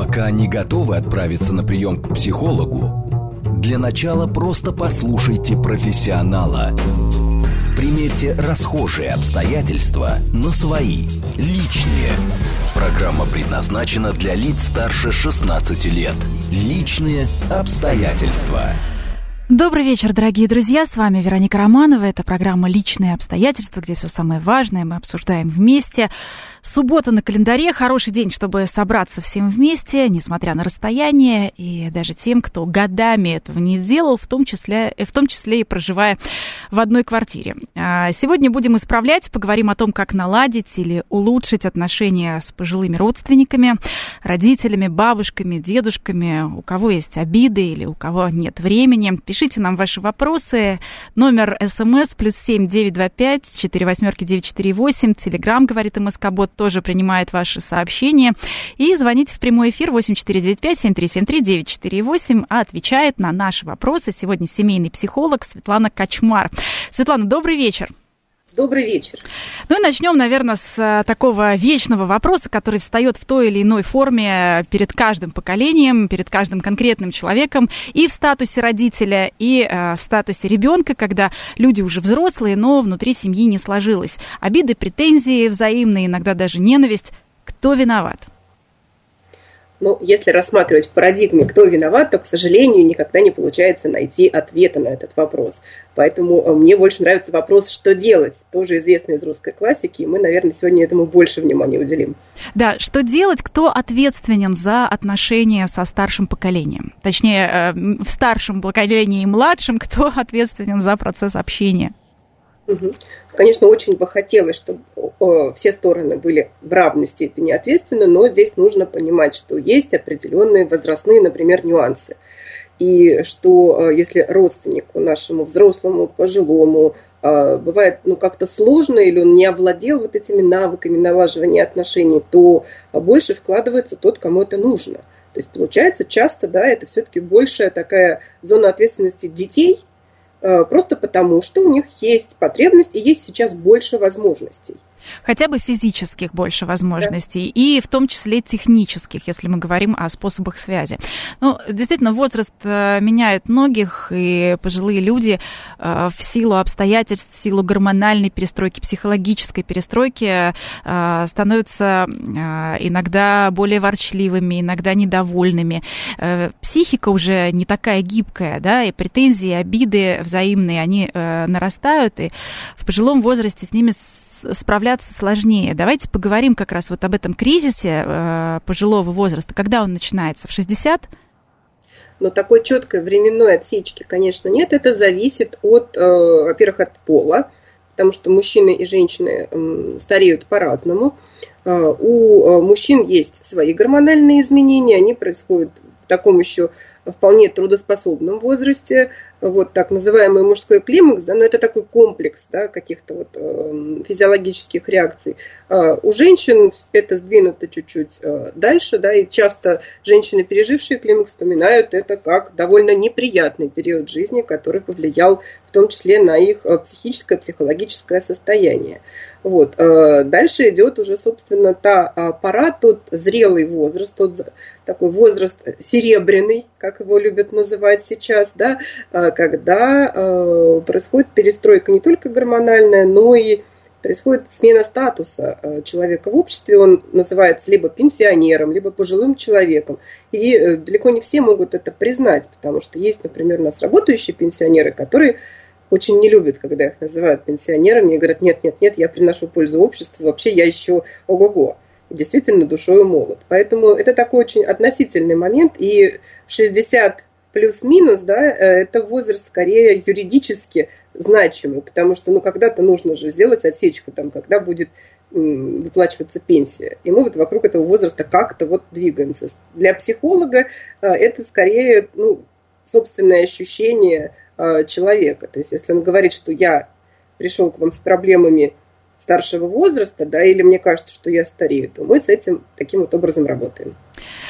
Пока не готовы отправиться на прием к психологу, для начала просто послушайте профессионала. Примерьте расхожие обстоятельства на свои, личные. Программа предназначена для лиц старше 16 лет. Личные обстоятельства. Добрый вечер, дорогие друзья, с вами Вероника Романова. Это программа «Личные обстоятельства», где все самое важное мы обсуждаем вместе. Суббота на календаре, хороший день, чтобы собраться всем вместе, несмотря на расстояние, и даже тем, кто годами этого не делал, в том числе и проживая в одной квартире. Сегодня будем исправлять, поговорим о том, как наладить или улучшить отношения с пожилыми родственниками, родителями, бабушками, дедушками, у кого есть обиды или у кого нет времени. Пишите нам ваши вопросы. Номер СМС +7 925 48 948. Телеграм, говорит МСК-бот, тоже принимает ваши сообщения. И звоните в прямой эфир 8495-7373-948. А отвечает на наши вопросы сегодня семейный психолог Светлана Качмар. Светлана, добрый вечер. Добрый вечер. Ну и начнем, наверное, с такого вечного вопроса, который встает в той или иной форме перед каждым поколением, перед каждым конкретным человеком, и в статусе родителя, и в статусе ребенка, когда люди уже взрослые, но внутри семьи не сложилось. Обиды, претензии взаимные, иногда даже ненависть. Кто виноват? Ну, если рассматривать в парадигме, кто виноват, то, к сожалению, никогда не получается найти ответа на этот вопрос. Поэтому мне больше нравится вопрос, что делать, тоже известный из русской классики, и мы, наверное, сегодня этому больше внимания уделим. Да, что делать, кто ответственен за отношения со старшим поколением? Точнее, в старшем поколении и младшем, кто ответственен за процесс общения? Конечно, очень бы хотелось, чтобы все стороны были в равной степени ответственны, но здесь нужно понимать, что есть определенные возрастные, например, нюансы. И что если родственнику нашему взрослому, пожилому бывает как-то сложно, или он не овладел вот этими навыками налаживания отношений, то больше вкладывается тот, кому это нужно. То есть получается часто, да, это все-таки большая такая зона ответственности детей, просто потому, что у них есть потребность и есть сейчас больше возможностей. Хотя бы физических больше возможностей, да. И в том числе технических, если мы говорим о способах связи. Ну, действительно, возраст меняет многих, и пожилые люди в силу обстоятельств, в силу гормональной перестройки, психологической перестройки становятся иногда более ворчливыми, иногда недовольными. Психика уже не такая гибкая, да, и претензии, обиды взаимные, они нарастают, и в пожилом возрасте с ними справляться сложнее. Давайте поговорим как раз вот об этом кризисе пожилого возраста. Когда он начинается? В 60? Но такой четкой временной отсечки, конечно, нет. Это зависит от, во-первых, от пола, потому что мужчины и женщины стареют по-разному. У мужчин есть свои гормональные изменения, они происходят в таком еще вполне трудоспособном возрасте, вот так называемый мужской климакс, да, но это такой комплекс, да, каких-то вот физиологических реакций. У женщин это сдвинуто чуть-чуть дальше, да, и часто женщины, пережившие климакс, вспоминают это как довольно неприятный период жизни, который повлиял в том числе на их психическое, психологическое состояние. Вот. Дальше идет уже, собственно, та пора, тот зрелый возраст, тот такой возраст серебряный, как его любят называть сейчас, да, когда происходит перестройка не только гормональная, но и происходит смена статуса человека в обществе. Он называется либо пенсионером, либо пожилым человеком. И далеко не все могут это признать, потому что есть, например, у нас работающие пенсионеры, которые очень не любят, когда их называют пенсионерами, и говорят, нет, я приношу пользу обществу, вообще я еще ого-го. Действительно душою молод. Поэтому это такой очень относительный момент, и 60 плюс-минус, да, это возраст скорее юридически значимый, потому что когда-то нужно же сделать отсечку, когда будет выплачиваться пенсия. И мы вот вокруг этого возраста как-то вот двигаемся. Для психолога это скорее собственное ощущение человека. То есть если он говорит, что я пришел к вам с проблемами старшего возраста, да, или мне кажется, что я старею, то мы с этим таким вот образом работаем.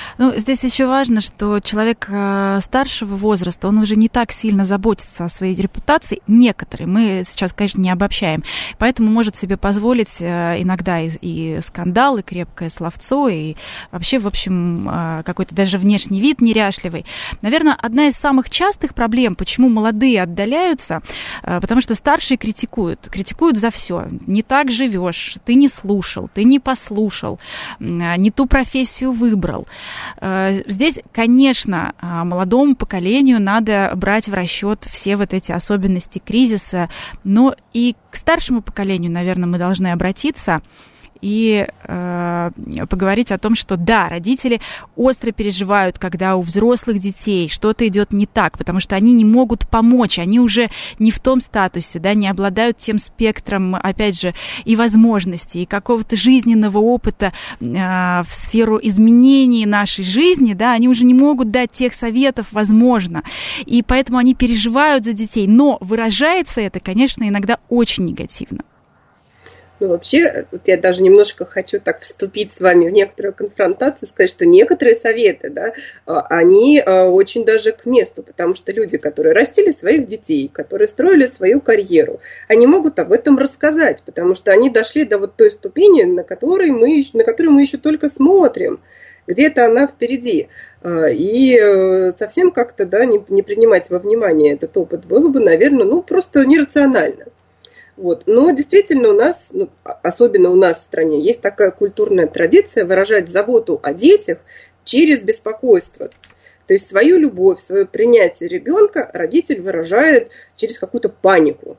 Ну, здесь еще важно, что человек старшего возраста, он уже не так сильно заботится о своей репутации. Некоторые, мы сейчас, конечно, не обобщаем, поэтому может себе позволить иногда и скандал, и крепкое словцо, и вообще, в общем, какой-то даже внешний вид неряшливый. Наверное, одна из самых частых проблем, почему молодые отдаляются, потому что старшие критикуют за все. Не так живешь, ты не слушал, ты не послушал, не ту профессию выбрал. Здесь, конечно, молодому поколению надо брать в расчет все вот эти особенности кризиса, но и к старшему поколению, наверное, мы должны обратиться и поговорить о том, что да, родители остро переживают, когда у взрослых детей что-то идет не так, потому что они не могут помочь, они уже не в том статусе, да, не обладают тем спектром, опять же, и возможностей, и какого-то жизненного опыта в сферу изменений нашей жизни, да, они уже не могут дать тех советов, возможно, и поэтому они переживают за детей, но выражается это, конечно, иногда очень негативно. Ну, вообще, вот я даже немножко хочу так вступить с вами в некоторую конфронтацию, сказать, что некоторые советы, да, они очень даже к месту, потому что люди, которые растили своих детей, которые строили свою карьеру, они могут об этом рассказать, потому что они дошли до вот той ступени, на которую мы еще только смотрим. Где-то она впереди. И совсем как-то, да, не принимать во внимание этот опыт было бы, наверное, просто нерационально. Вот. Но действительно у нас, особенно у нас в стране, есть такая культурная традиция выражать заботу о детях через беспокойство. То есть свою любовь, свое принятие ребенка родитель выражает через какую-то панику.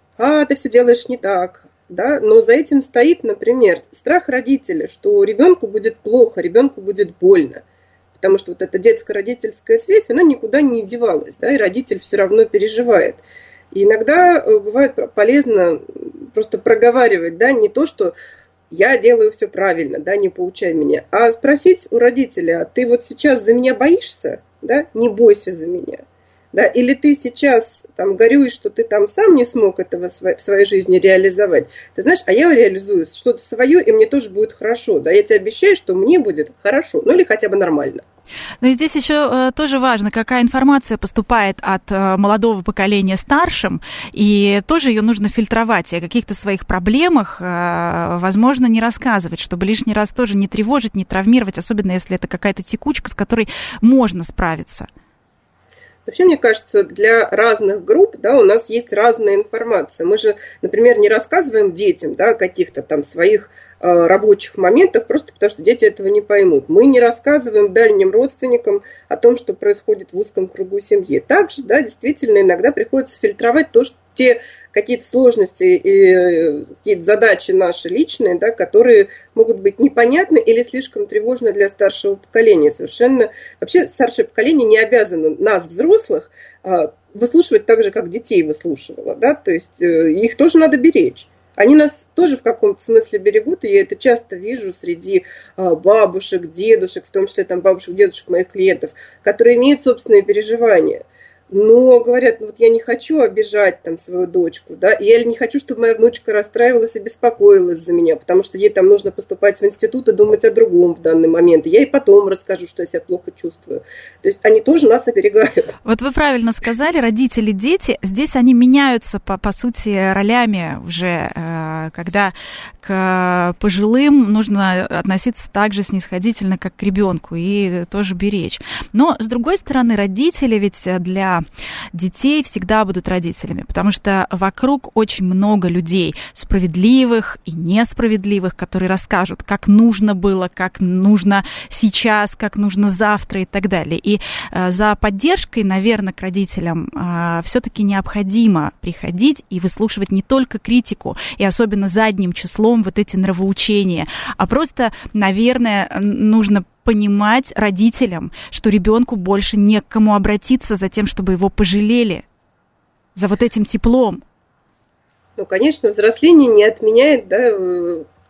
Ты все делаешь не так. Да? Но за этим стоит, например, страх родителя, что ребенку будет плохо, ребенку будет больно. Потому что вот эта детско-родительская связь, она никуда не девалась, да? И родитель все равно переживает. И иногда бывает полезно просто проговаривать, да, не то, что я делаю все правильно, да, не поучай меня, а спросить у родителя: а ты вот сейчас за меня боишься, да, не бойся за меня, да, или ты сейчас там горюешь, что ты там сам не смог этого в своей жизни реализовать, ты знаешь, а я реализую что-то свое, и мне тоже будет хорошо, да, я тебе обещаю, что мне будет хорошо, или хотя бы нормально. Но и здесь еще тоже важно, какая информация поступает от молодого поколения старшим, и тоже ее нужно фильтровать, и о каких-то своих проблемах, возможно, не рассказывать, чтобы лишний раз тоже не тревожить, не травмировать, особенно если это какая-то текучка, с которой можно справиться. Вообще, мне кажется, для разных групп, да, у нас есть разная информация. Мы же, например, не рассказываем детям, да, о каких-то там своих рабочих моментах, просто потому что дети этого не поймут. Мы не рассказываем дальним родственникам о том, что происходит в узком кругу семьи. Также, да, действительно, иногда приходится фильтровать то, что те какие-то сложности и какие-то задачи наши личные, да, которые могут быть непонятны или слишком тревожны для старшего поколения. Совершенно. Вообще старшее поколение не обязано нас, взрослых, выслушивать так же, как детей выслушивало. Да? То есть их тоже надо беречь. Они нас тоже в каком-то смысле берегут, и я это часто вижу среди бабушек, дедушек, в том числе там бабушек, дедушек моих клиентов, которые имеют собственные переживания. Но говорят, вот я не хочу обижать там свою дочку, да, и я не хочу, чтобы моя внучка расстраивалась и беспокоилась за меня, потому что ей там нужно поступать в институт и думать о другом в данный момент. И я ей потом расскажу, что я себя плохо чувствую. То есть они тоже нас оберегают. Вот вы правильно сказали, родители, дети, здесь они меняются, по сути, ролями уже, когда к пожилым нужно относиться так же снисходительно, как к ребенку, и тоже беречь. Но, с другой стороны, родители ведь для детей всегда будут родителями, потому что вокруг очень много людей, справедливых и несправедливых, которые расскажут, как нужно было, как нужно сейчас, как нужно завтра и так далее. И за поддержкой, наверное, к родителям все-таки необходимо приходить и выслушивать не только критику, и особенно задним числом вот эти нравоучения, а просто, наверное, нужно понимать родителям, что ребенку больше не к кому обратиться за тем, чтобы его пожалели, за вот этим теплом. Ну, конечно, взросление не отменяет, да,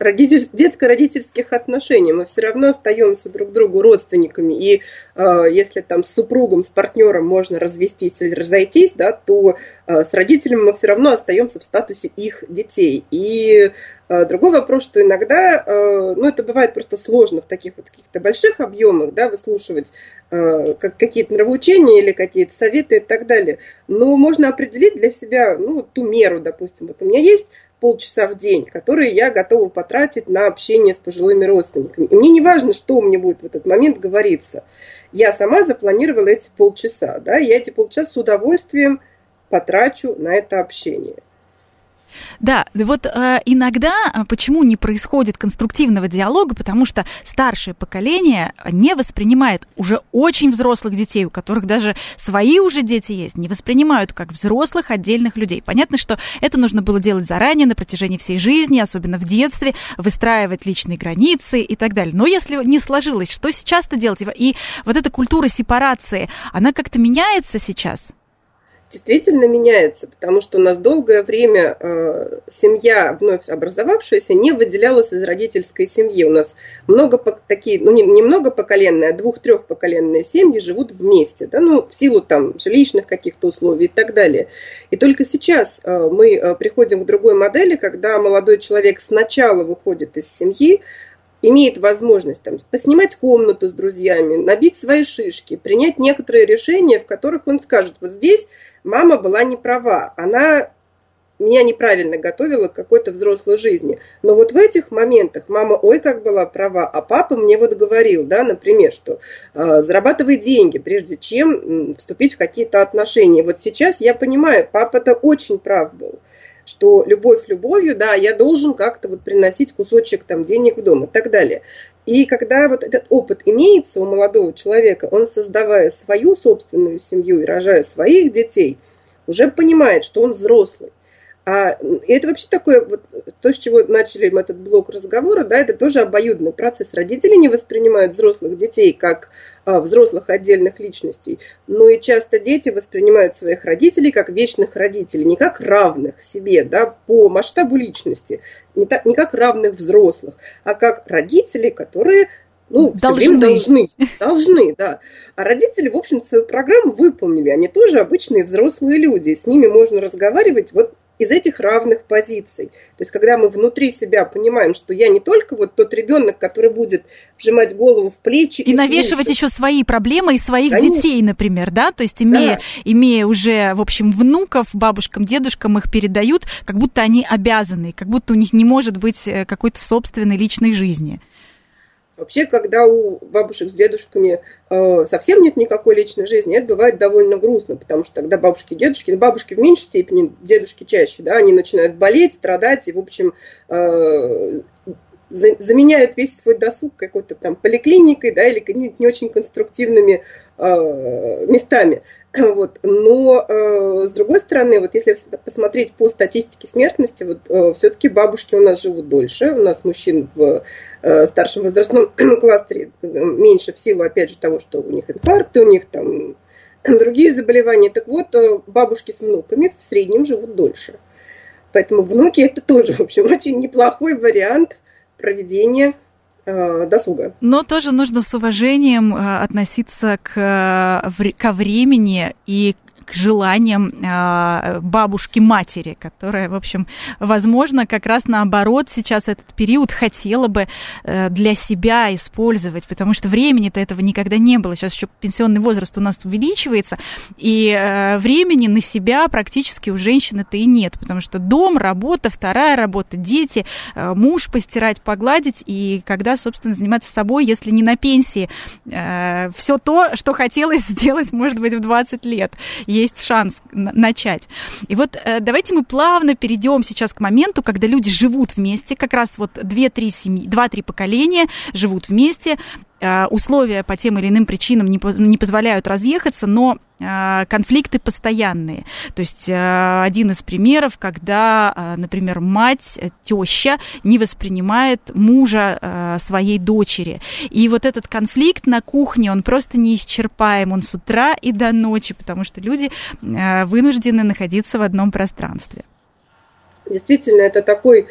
детско-родительских отношений. Мы все равно остаемся друг другу родственниками. И если там с супругом, с партнером можно развестись или разойтись, да, то с родителями мы все равно остаемся в статусе их детей. И другой вопрос, что иногда, это бывает просто сложно в таких вот каких-то больших объемах, да, выслушивать какие-то нравоучения или какие-то советы и так далее. Но можно определить для себя, ту меру, допустим. Вот у меня есть полчаса в день, которые я готова потратить на общение с пожилыми родственниками. И мне не важно, что мне будет в этот момент говориться. Я сама запланировала эти полчаса, да, я эти полчаса с удовольствием потрачу на это общение. Да, вот иногда почему не происходит конструктивного диалога, потому что старшее поколение не воспринимает уже очень взрослых детей, у которых даже свои уже дети есть, не воспринимают как взрослых отдельных людей. Понятно, что это нужно было делать заранее, на протяжении всей жизни, особенно в детстве, выстраивать личные границы и так далее. Но если не сложилось, что сейчас-то делать? И вот эта культура сепарации, она как-то меняется сейчас? Действительно меняется, потому что у нас долгое время семья, вновь образовавшаяся, не выделялась из родительской семьи. У нас не многопоколенные, а 2-3-поколенные семьи живут вместе, да, в силу там жилищных каких-то условий и так далее. И только сейчас мы приходим к другой модели, когда молодой человек сначала выходит из семьи, имеет возможность там поснимать комнату с друзьями, набить свои шишки, принять некоторые решения, в которых он скажет: вот здесь мама была не права, она меня неправильно готовила к какой-то взрослой жизни. Но вот в этих моментах мама, как была права, а папа мне вот говорил, да, например, что зарабатывай деньги, прежде чем вступить в какие-то отношения. Вот сейчас я понимаю, папа-то очень прав был, что любовь любовью, да, я должен как-то вот приносить кусочек там денег в дом и так далее. И когда вот этот опыт имеется у молодого человека, он, создавая свою собственную семью и рожая своих детей, уже понимает, что он взрослый. И это вообще такое, вот, то, с чего начали мы этот блок разговора, да, это тоже обоюдный процесс. Родители не воспринимают взрослых детей как взрослых отдельных личностей, но и часто дети воспринимают своих родителей как вечных родителей, не как равных себе, да, по масштабу личности, не как равных взрослых, а как родители, которые все время должны, да. А родители, в общем, свою программу выполнили, они тоже обычные взрослые люди, и с ними можно разговаривать вот из этих равных позиций. То есть, когда мы внутри себя понимаем, что я не только вот тот ребенок, который будет вжимать голову в плечи и навешивать еще свои проблемы и своих детей, например, да? То есть, имея уже, в общем, внуков, бабушкам, дедушкам их передают, как будто они обязаны, как будто у них не может быть какой-то собственной личной жизни. Вообще, когда у бабушек с дедушками совсем нет никакой личной жизни, это бывает довольно грустно, потому что тогда бабушки и дедушки, бабушки в меньшей степени, дедушки чаще, да, они начинают болеть, страдать и, в общем, заменяют весь свой досуг какой-то там поликлиникой, да, или не очень конструктивными местами. Вот. Но, с другой стороны, вот если посмотреть по статистике смертности, вот, все-таки бабушки у нас живут дольше, у нас мужчин в старшем возрастном кластере меньше в силу, опять же, того, что у них инфаркты, у них там другие заболевания. Так вот, бабушки с внуками в среднем живут дольше. Поэтому внуки – это тоже, в общем, очень неплохой вариант проведения досуга. Но тоже нужно с уважением относиться ко времени и к желаниям бабушки-матери, которая, в общем, возможно, как раз наоборот сейчас этот период хотела бы для себя использовать, потому что времени-то этого никогда не было. Сейчас еще пенсионный возраст у нас увеличивается, и времени на себя практически у женщины-то и нет, потому что дом, работа, вторая работа, дети, муж постирать, погладить, и когда, собственно, заниматься собой, если не на пенсии, все то, что хотелось сделать, может быть, в 20 лет. Есть шанс начать. И вот давайте мы плавно перейдем сейчас к моменту, когда люди живут вместе, как раз вот 2-3 поколения живут вместе, условия по тем или иным причинам не позволяют разъехаться, но конфликты постоянные. То есть один из примеров, когда, например, мать, теща не воспринимает мужа своей дочери. И вот этот конфликт на кухне, он просто неисчерпаем. Он с утра и до ночи, потому что люди вынуждены находиться в одном пространстве. Действительно, это такой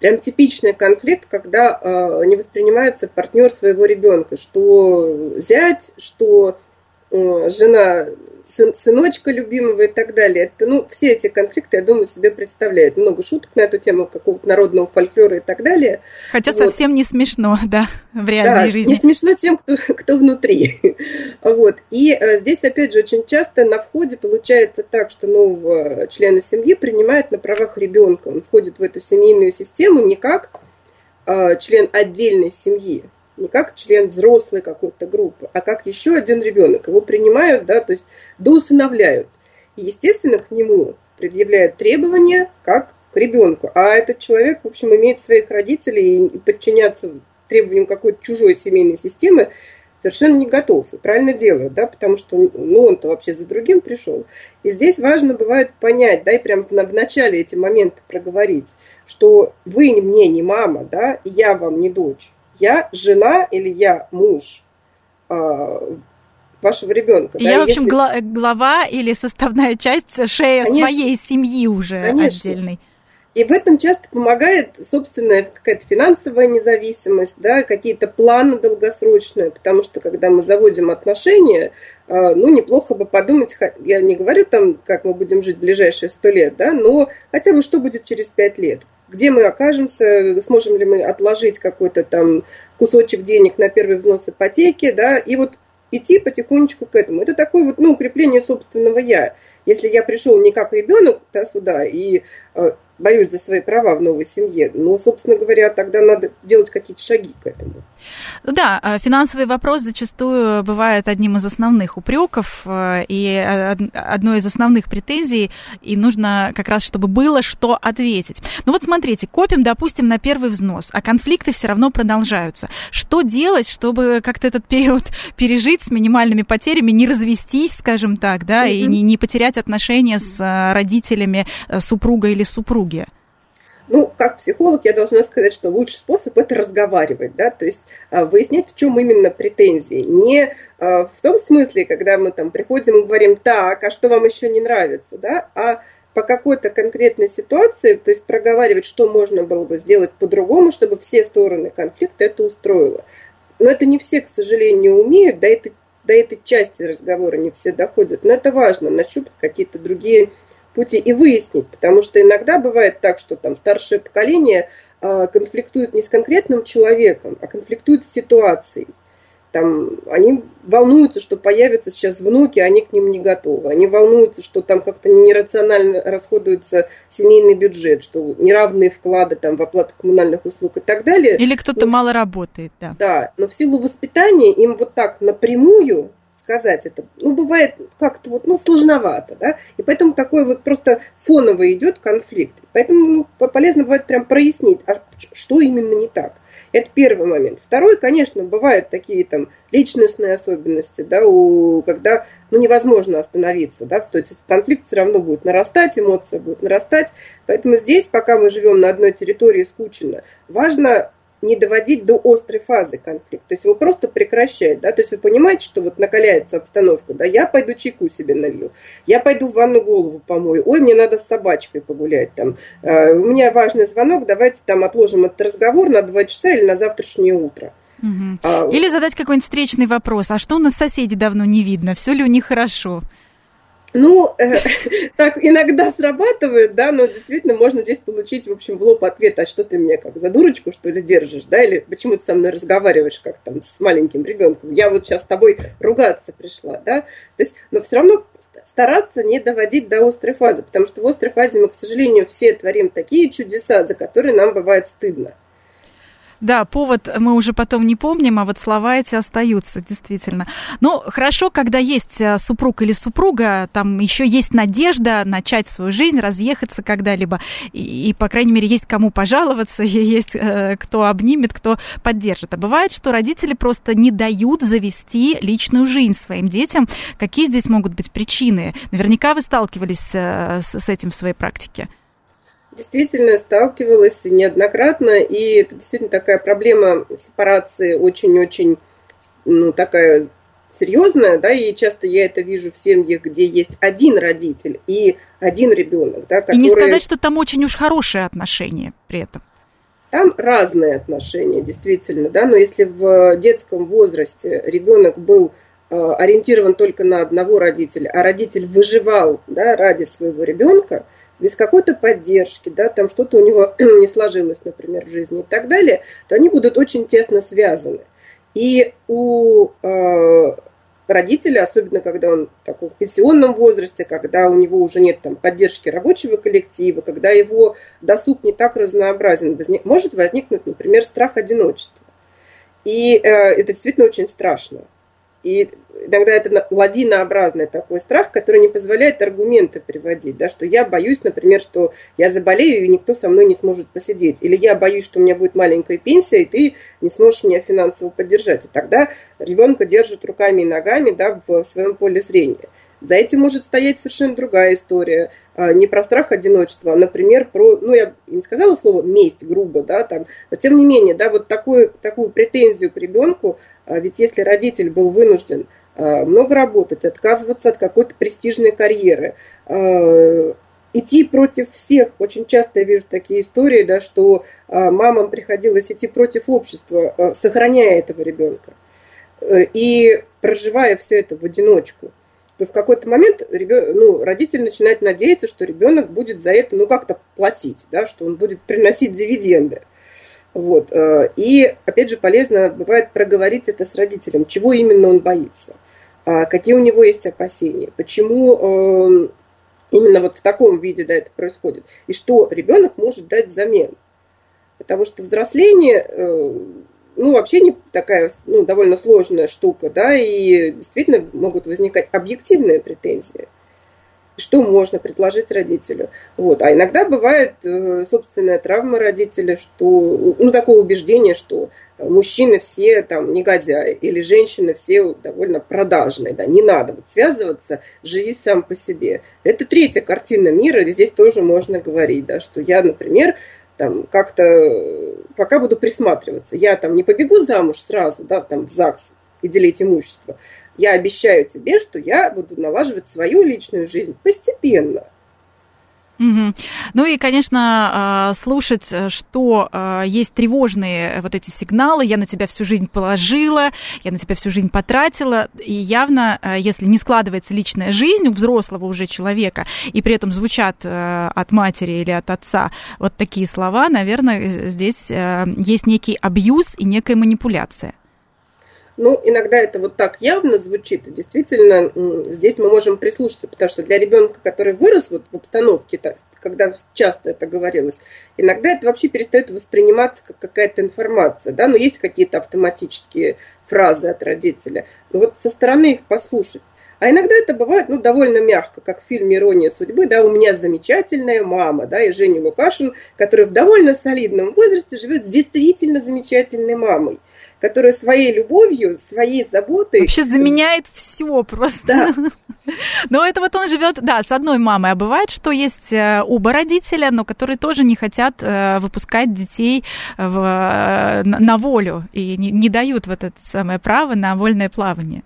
прям типичный конфликт, когда не воспринимается партнер своего ребенка, что зять, что жена сыночка любимого и так далее. Это, все эти конфликты, я думаю, себе представляют. Много шуток на эту тему, какого-то народного фольклора и так далее. Хотя совсем не смешно, да, в реальной жизни. Не смешно тем, кто внутри. И здесь, опять же, очень часто на входе получается так, что нового члена семьи принимают на правах ребенка. Он входит в эту семейную систему не как член отдельной семьи, не как член взрослой какой-то группы, а как еще один ребенок. Его принимают, то есть доусыновляют. И, естественно, к нему предъявляют требования как к ребенку. А этот человек, в общем, имеет своих родителей и подчиняться требованиям какой-то чужой семейной системы совершенно не готов. И правильно делает, потому что он-то вообще за другим пришел. И здесь важно бывает понять, и прям в начале эти моменты проговорить, что вы мне не мама, и я вам не дочь. Я жена или я муж вашего ребенка. Я, в общем, глава или составная часть, шея своей семьи уже отдельной. И в этом часто помогает собственная какая-то финансовая независимость, какие-то планы долгосрочные, потому что когда мы заводим отношения, неплохо бы подумать, я не говорю как мы будем жить в ближайшие 100 лет, но хотя бы что будет через 5 лет. Где мы окажемся, сможем ли мы отложить какой-то кусочек денег на первый взнос ипотеки, и идти потихонечку к этому. Это такое укрепление собственного «я». Если я пришел не как ребенок сюда и борюсь за свои права в новой семье, собственно говоря, тогда надо делать какие-то шаги к этому. Да, финансовый вопрос зачастую бывает одним из основных упреков и одной из основных претензий, и нужно как раз, чтобы было что ответить. Смотрите, копим, допустим, на первый взнос, а конфликты все равно продолжаются. Что делать, чтобы как-то этот период пережить с минимальными потерями, не развестись, скажем так, и не потерять отношения с родителями супруга или супруги? Как психолог я должна сказать, что лучший способ – это разговаривать, то есть выяснять, в чем именно претензии. Не в том смысле, когда мы приходим и говорим, так, а что вам еще не нравится, а по какой-то конкретной ситуации, то есть проговаривать, что можно было бы сделать по-другому, чтобы все стороны конфликта это устроило. Но это не все, к сожалению, умеют, до этой части разговора не все доходят, но это важно, нащупать какие-то другие пути и выяснить, потому что иногда бывает так, что старшее поколение конфликтует не с конкретным человеком, а конфликтует с ситуацией. Они волнуются, что появятся сейчас внуки, а они к ним не готовы. Они волнуются, что как-то нерационально расходуется семейный бюджет, что неравные вклады в оплату коммунальных услуг и так далее. Или кто-то мало работает, да. Да, но в силу воспитания им так напрямую сказать это, бывает как-то сложновато, и поэтому такой просто фоново идет конфликт. Поэтому полезно бывает прям прояснить, что именно не так. Это первый момент. Второй, конечно, бывают такие личностные особенности, когда невозможно остановиться, то есть конфликт все равно будет нарастать, эмоция будет нарастать. Поэтому здесь, пока мы живем на одной территории скучно, важно не доводить до острой фазы конфликта. То есть его просто прекращать. То есть вы понимаете, что накаляется обстановка. Я пойду чайку себе налью. Я пойду в ванну голову помою. Ой, мне надо с собачкой погулять. У меня важный звонок. Давайте отложим этот разговор на 2 часа или на завтрашнее утро. Угу. Или задать какой-нибудь встречный вопрос. А что у нас соседей давно не видно? Все ли у них хорошо? Так иногда срабатывает, но действительно можно здесь получить, в общем, в лоб ответ, а что ты меня как за дурочку, что ли, держишь, или почему ты со мной разговариваешь, как с маленьким ребенком, я сейчас с тобой ругаться пришла, То есть, но все равно стараться не доводить до острой фазы, потому что в острой фазе мы, к сожалению, все творим такие чудеса, за которые нам бывает стыдно. Да, повод мы уже потом не помним, а слова эти остаются, действительно. Хорошо, когда есть супруг или супруга, еще есть надежда начать свою жизнь, разъехаться когда-либо, и, по крайней мере, есть кому пожаловаться, и есть кто обнимет, кто поддержит. А бывает, что родители просто не дают завести личную жизнь своим детям. Какие здесь могут быть причины? Наверняка вы сталкивались с этим в своей практике. Действительно сталкивалась неоднократно, и это действительно такая проблема сепарации очень-очень такая серьезная, и часто я это вижу в семьях, где есть один родитель и один ребенок, который... И не сказать, что там очень уж хорошие отношения при этом. Там разные отношения, действительно, да, но если в детском возрасте ребенок был ориентирован только на одного родителя, а родитель выживал, да, ради своего ребенка, без какой-то поддержки, да, там что-то у него не сложилось, например, в жизни и так далее, то они будут очень тесно связаны. И у родителя, особенно когда он такой в пенсионном возрасте, когда у него уже нет там поддержки рабочего коллектива, когда его досуг не так разнообразен, может возникнуть, например, страх одиночества. И это действительно очень страшно. И иногда это лавинообразный такой страх, который не позволяет аргументы приводить, да, что я боюсь, например, что я заболею, и никто со мной не сможет посидеть. Или я боюсь, что у меня будет маленькая пенсия, и ты не сможешь меня финансово поддержать. И тогда ребенка держат руками и ногами, да, в своем поле зрения. За этим может стоять совершенно другая история. Не про страх одиночества, а, например, про, я не сказала слово месть грубо, да, там, но тем не менее, да, вот такую претензию к ребенку, ведь если родитель был вынужден много работать, отказываться от какой-то престижной карьеры, идти против всех, очень часто я вижу такие истории, да, что мамам приходилось идти против общества, сохраняя этого ребенка и проживая все это в одиночку, то в какой-то момент родитель начинает надеяться, что ребенок будет за это как-то платить, да, что он будет приносить дивиденды. Вот. И, опять же, полезно бывает проговорить это с родителем, чего именно он боится, какие у него есть опасения, почему именно вот в таком виде, да, это происходит, и что ребенок может дать взамен. Потому что взросление вообще не такая, довольно сложная штука, да, и действительно могут возникать объективные претензии. Что можно предложить родителю? Вот. А иногда бывает собственная травма родителя, что, такое убеждение, что мужчины все там негодяи, или женщины все довольно продажные, да, не надо связываться, живи сам по себе. Это третья картина мира, и здесь тоже можно говорить, да, что я, например, там как-то пока буду присматриваться. Я там не побегу замуж сразу, да, там в ЗАГС и делить имущество. Я обещаю тебе, что я буду налаживать свою личную жизнь постепенно. Угу. Ну и, конечно, слушать, что есть тревожные вот эти сигналы, я на тебя всю жизнь положила, я на тебя всю жизнь потратила, и явно, если не складывается личная жизнь у взрослого уже человека, и при этом звучат от матери или от отца вот такие слова, наверное, здесь есть некий абьюз и некая манипуляция. Иногда это вот так явно звучит, и действительно здесь мы можем прислушаться, потому что для ребенка, который вырос вот в обстановке, когда часто это говорилось, иногда это вообще перестает восприниматься как какая-то информация, да, но есть какие-то автоматические фразы от родителя, но вот со стороны их послушать. А иногда это бывает, довольно мягко, как в фильме «Ирония судьбы», да, у меня замечательная мама, да, и Женя Лукашин, который в довольно солидном возрасте живет с действительно замечательной мамой, которая своей любовью, своей заботой... Вообще заменяет все просто. Да. Но это вот он живет, да, с одной мамой, а бывает, что есть оба родителя, но которые тоже не хотят выпускать детей на волю и не дают вот это самое право на вольное плавание.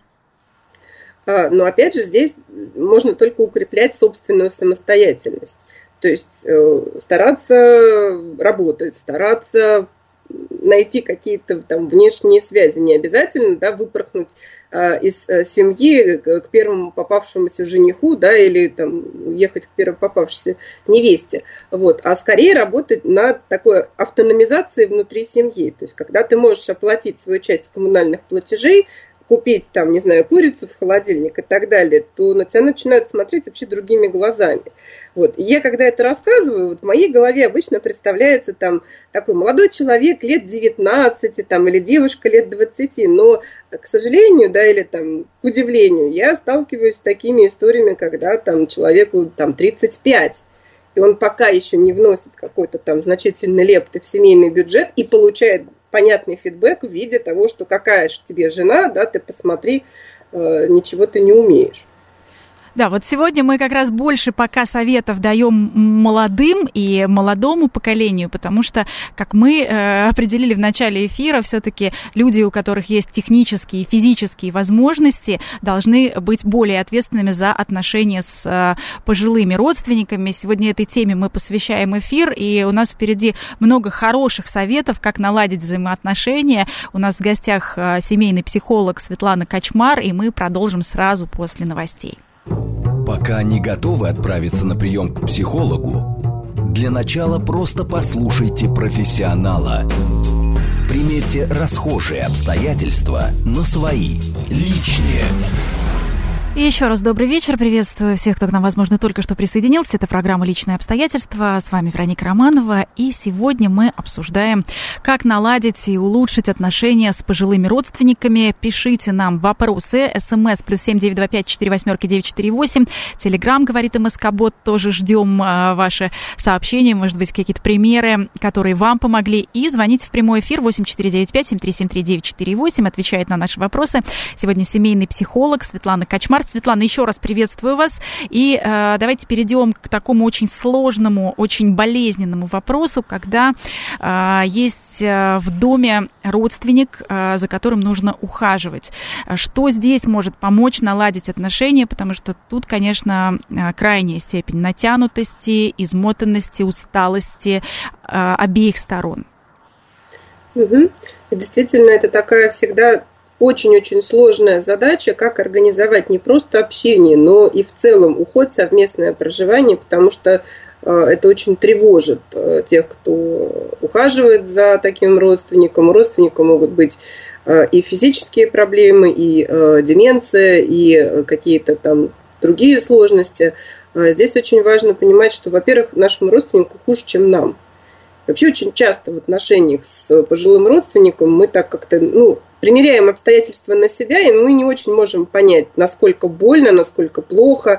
Но опять же здесь можно только укреплять собственную самостоятельность. То есть стараться работать, стараться найти какие-то там внешние связи. Не обязательно, да, выпорхнуть из семьи к первому попавшемуся жениху, да, или там ехать к первой попавшейся невесте. Вот. А скорее работать над такой автономизацией внутри семьи. То есть когда ты можешь оплатить свою часть коммунальных платежей, купить там, не знаю, курицу в холодильник и так далее, то на тебя начинают смотреть вообще другими глазами. Вот. И я, когда это рассказываю, вот в моей голове обычно представляется там такой молодой человек лет 19 там, или девушка лет 20, но, к сожалению, да, или там, к удивлению, я сталкиваюсь с такими историями, когда там человеку там 35, и он пока еще не вносит какой-то там значительной лепты в семейный бюджет и получает понятный фидбэк в виде того, что какая же тебе жена, да, ты посмотри, ничего ты не умеешь. Да, вот сегодня мы как раз больше пока советов даем молодым и молодому поколению, потому что, как мы определили в начале эфира, все-таки люди, у которых есть технические и физические возможности, должны быть более ответственными за отношения с пожилыми родственниками. Сегодня этой теме мы посвящаем эфир, и у нас впереди много хороших советов, как наладить взаимоотношения. У нас в гостях семейный психолог Светлана Качмар, и мы продолжим сразу после новостей. Пока не готовы отправиться на прием к психологу, для начала просто послушайте профессионала. Примерьте расхожие обстоятельства на свои, личные. И еще раз добрый вечер. Приветствую всех, кто к нам, возможно, только что присоединился. Это программа «Личные обстоятельства». С вами Вероника Романова. И сегодня мы обсуждаем, как наладить и улучшить отношения с пожилыми родственниками. Пишите нам вопросы. СМС +7 925 48 948. Телеграм, говорит МСК-бот. Тоже ждем ваши сообщения. Может быть, какие-то примеры, которые вам помогли. И звоните в прямой эфир 8495 7373 948. Отвечает на наши вопросы. Сегодня семейный психолог Светлана Качмар. Светлана, еще раз приветствую вас. И давайте перейдем к такому очень сложному, очень болезненному вопросу, когда есть в доме родственник, за которым нужно ухаживать. Что здесь может помочь наладить отношения? Потому что тут, конечно, крайняя степень натянутости, измотанности, усталости обеих сторон. Угу. Действительно, это такая всегда очень-очень сложная задача, как организовать не просто общение, но и в целом уход, совместное проживание, потому что это очень тревожит тех, кто ухаживает за таким родственником. У родственника могут быть и физические проблемы, и деменция, и какие-то там другие сложности. Здесь очень важно понимать, что, во-первых, нашему родственнику хуже, чем нам. Вообще очень часто в отношениях с пожилым родственником мы так как-то, примеряем обстоятельства на себя, и мы не очень можем понять, насколько больно, насколько плохо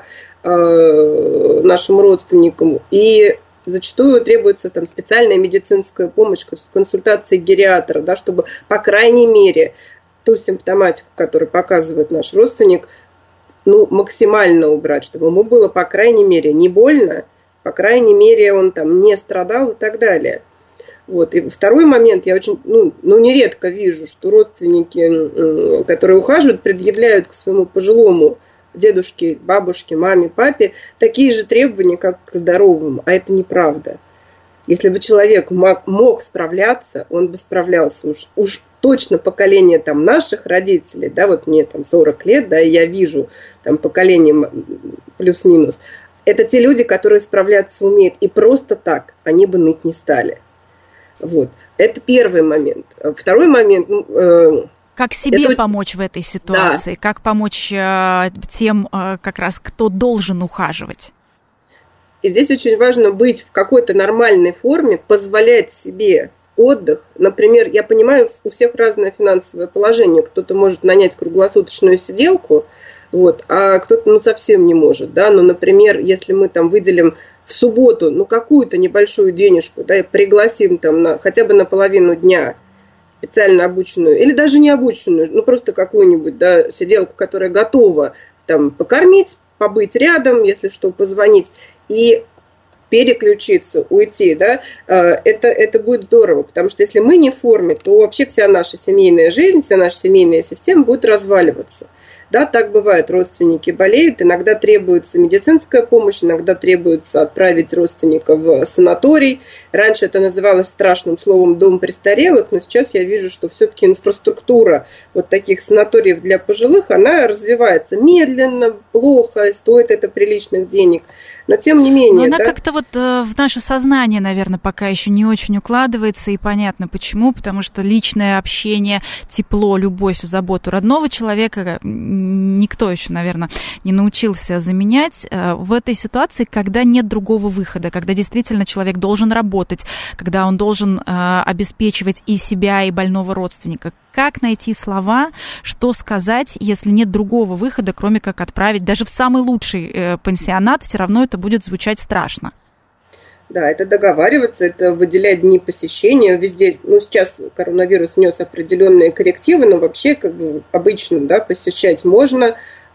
нашим родственникам. И зачастую требуется там специальная медицинская помощь, консультация гериатра, да, чтобы, по крайней мере, ту симптоматику, которую показывает наш родственник, максимально убрать, чтобы ему было, по крайней мере, не больно, по крайней мере, он там не страдал и так далее. Вот. И второй момент, я очень, нередко вижу, что родственники, которые ухаживают, предъявляют к своему пожилому дедушке, бабушке, маме, папе такие же требования, как к здоровым, а это неправда. Если бы человек мог справляться, он бы справлялся. Уж точно поколение там наших родителей, да, вот мне там 40 лет, да, и я вижу там поколение плюс-минус. Это те люди, которые справляться умеют. И просто так они бы ныть не стали. Вот. Это первый момент. Второй момент... Как себе помочь в этой ситуации? Да. Как помочь тем, как раз, кто должен ухаживать? И здесь очень важно быть в какой-то нормальной форме, позволять себе отдых. Например, я понимаю, у всех разное финансовое положение. Кто-то может нанять круглосуточную сиделку, вот, а кто-то совсем не может. Да? Например, если мы там выделим в субботу какую-то небольшую денежку, да, и пригласим там хотя бы на половину дня специально обученную, или даже не обученную, просто какую-нибудь, да, сиделку, которая готова там покормить, побыть рядом, если что, позвонить, и переключиться, уйти, да, это будет здорово, потому что если мы не в форме, то вообще вся наша семейная жизнь, вся наша семейная система будет разваливаться. Да, так бывает, родственники болеют, иногда требуется медицинская помощь, иногда требуется отправить родственника в санаторий. Раньше это называлось страшным словом «дом престарелых», но сейчас я вижу, что все-таки инфраструктура вот таких санаториев для пожилых, она развивается медленно, плохо, стоит это приличных денег, но тем не менее. Но она как-то вот в наше сознание, наверное, пока еще не очень укладывается, и понятно почему, потому что личное общение, тепло, любовь, заботу родного человека никто еще, наверное, не научился заменять в этой ситуации, когда нет другого выхода, когда действительно человек должен работать, когда он должен обеспечивать и себя, и больного родственника. Как найти слова, что сказать, если нет другого выхода, кроме как отправить даже в самый лучший пансионат, все равно это будет звучать страшно. Да, это договариваться, это выделять дни посещения везде. Сейчас коронавирус внес определенные коррективы, но вообще обычно, да, посещать можно.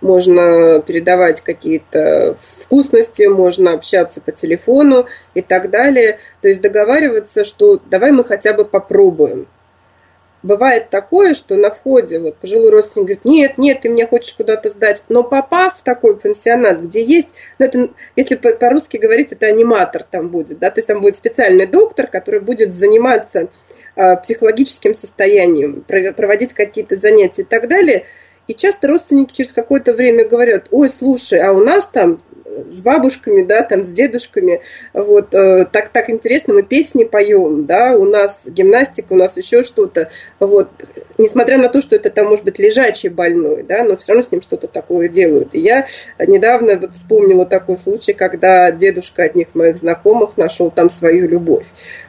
можно передавать какие-то вкусности, можно общаться по телефону и так далее. То есть договариваться, что давай мы хотя бы попробуем. Бывает такое, что на входе вот пожилой родственник говорит, нет, ты меня хочешь куда-то сдать. Но попав в такой пансионат, где есть, ну, это, если по-русски говорить, это аниматор там будет, да, то есть там будет специальный доктор, который будет заниматься психологическим состоянием, проводить какие-то занятия и так далее. И часто родственники через какое-то время говорят, ой, слушай, а у нас там с бабушками, да, там с дедушками, вот, так интересно, мы песни поем, да, у нас гимнастика, у нас еще что-то, вот, несмотря на то, что это там может быть лежачий больной, да, но все равно с ним что-то такое делают. И я недавно вот вспомнила такой случай, когда дедушка одних моих знакомых нашел там свою любовь.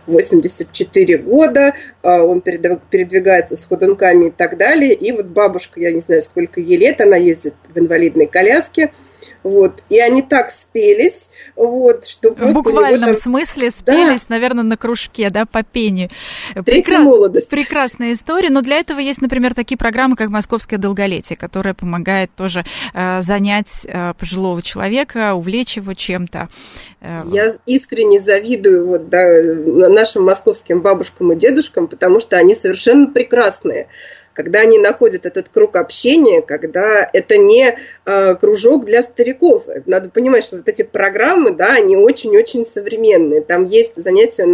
84 года, он передвигается с ходунками и так далее, и вот бабушка, я не знаю, сколько ей лет, она ездит в инвалидной коляске, вот, и они так спелись, вот, что просто... В буквальном смысле спелись, да, наверное, на кружке, да, по пению. Третья молодость. Прекрасная история, но для этого есть, например, такие программы, как «Московское долголетие», которая помогает тоже занять пожилого человека, увлечь его чем-то. Я искренне завидую вот, да, нашим московским бабушкам и дедушкам, потому что они совершенно прекрасные. Когда они находят этот круг общения, когда это не кружок для стариков. Надо понимать, что вот эти программы, да, они очень-очень современные. Там есть занятия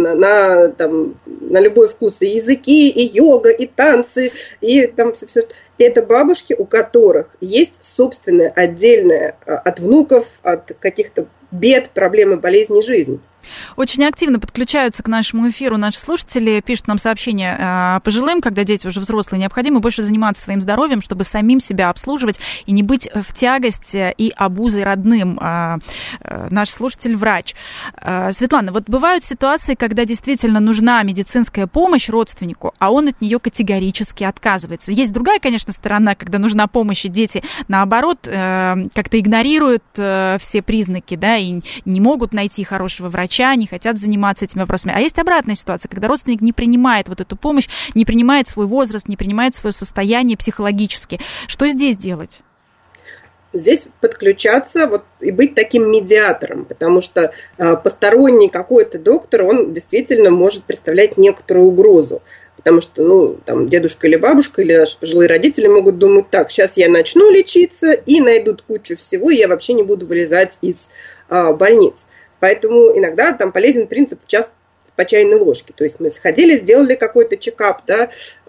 на любой вкус. И языки, и йога, и танцы, и там все. Это бабушки, у которых есть собственная, отдельная от внуков, от каких-то бед, проблем и болезней жизнь. Очень активно подключаются к нашему эфиру наши слушатели, пишут нам сообщения пожилым, когда дети уже взрослые, необходимо больше заниматься своим здоровьем, чтобы самим себя обслуживать и не быть в тягость и обузой родным. Наш слушатель врач. Светлана, вот бывают ситуации, когда действительно нужна медицинская помощь родственнику, а он от нее категорически отказывается. Есть другая, конечно, сторона, когда нужна помощь, и дети, наоборот, как-то игнорируют все признаки, да, и не могут найти хорошего врача, не хотят заниматься этими вопросами. А есть обратная ситуация, когда родственник не принимает вот эту помощь, не принимает свой возраст, не принимает свое состояние психологически. Что здесь делать? Здесь подключаться вот, и быть таким медиатором, потому что посторонний какой-то доктор, он действительно может представлять некоторую угрозу. Потому что, там дедушка или бабушка, или наши пожилые родители могут думать, так, сейчас я начну лечиться, и найдут кучу всего, и я вообще не буду вылезать из больниц. Поэтому иногда там полезен принцип в час по чайной ложке. То есть мы сходили, сделали какой-то чекап, да,